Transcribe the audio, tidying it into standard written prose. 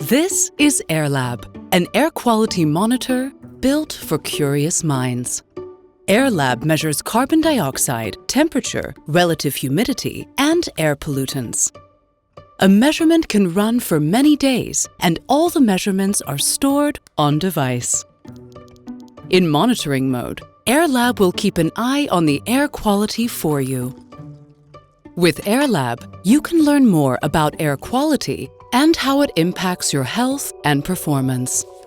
This is AirLab, an air quality monitor built for curious minds. AirLab measures carbon dioxide, temperature, relative humidity, and air pollutants. A measurement can run for many days, and all the measurements are stored on device. In monitoring mode, AirLab will keep an eye on the air quality for you. With AirLab, you can learn more about air quality and how it impacts your health and performance.